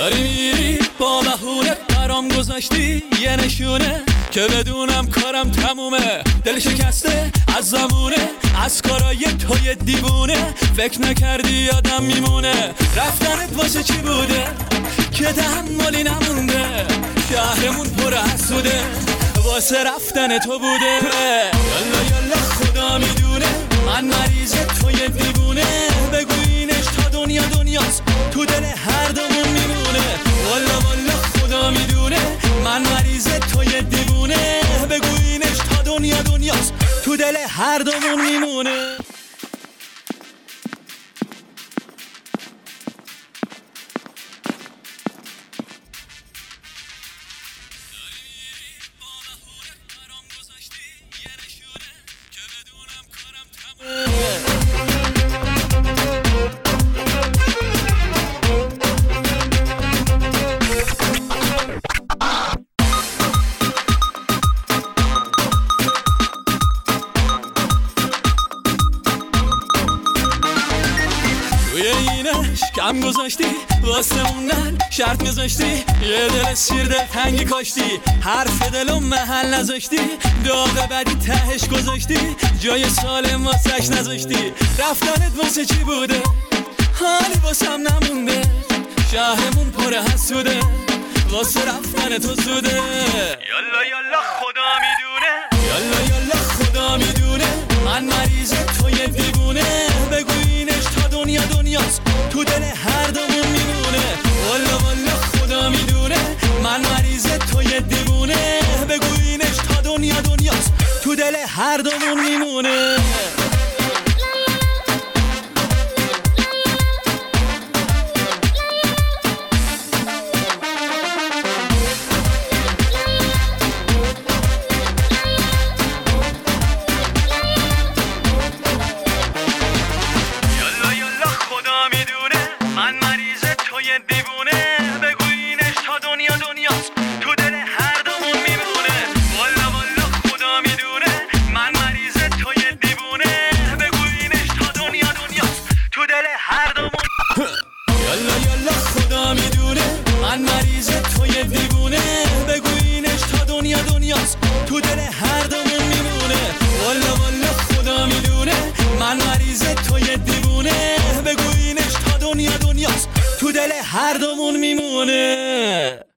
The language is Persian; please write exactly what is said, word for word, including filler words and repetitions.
داری میری با بهونه برام گذاشتی یه نشونه که بدونم کارم تمومه. دل شکسته از زمونه از کارای توی دیوونه، فکر نکردی آدم میمونه. رفتنت واسه چی بوده که تحملی نمونده، شهرمون پر حسوده واسه رفتن تو بوده. یالا یالا خدا میدونه من مریض توی دیوونه، بگو اینش تا دنیا دنیاست تو دل هر دومون میمونه. والا والا خدا میدونه من مریض توی دیوونه، بگو اینش تا دنیا دنیاست تو دل هر دومون میمونه. توی اینش کم گذاشتی واسه موندن شرط میذاشتی، یه دل سیر دل تنگی کاشتی، حرف دلو محل نذاشتی، داغ بدی تهش گذاشتی، جای سالم واسش نذاشتی. رفتنت واسه چی بوده حالی واسم نمونده، شهرمون پر حسوده واسه رفتن تو زوده. یالا یالا خدا میدونه یالا یالا خدا میدونه من مریض توی دیوونه، بگو اینش تا دنیا دنیاست تو دل هر دومون میمونه. والا والا خدا میدونه من مریض توی دیوونه، بگو اینش تا دنیا دنیاست تو دل هر دومون میمونه. من مریض توی دیوونه، بگو اینش تا دنیا دنیاست تو دل هر دومون میمونه. والا والا خدا میدونه من مریض توی دیوونه، بگو اینش تا دنیا دنیاست تو دل هر دومون. یالا یالا خدا میدونه من مریض توی دیوونه، بگو اینش تا دنیا دنیاست تو دل هر دومون میمونه. والا والا خدا میدونه من مریض توی دیوونه، بگو اینش تا دنیا دنیاست تو دل هر دومون میمونه.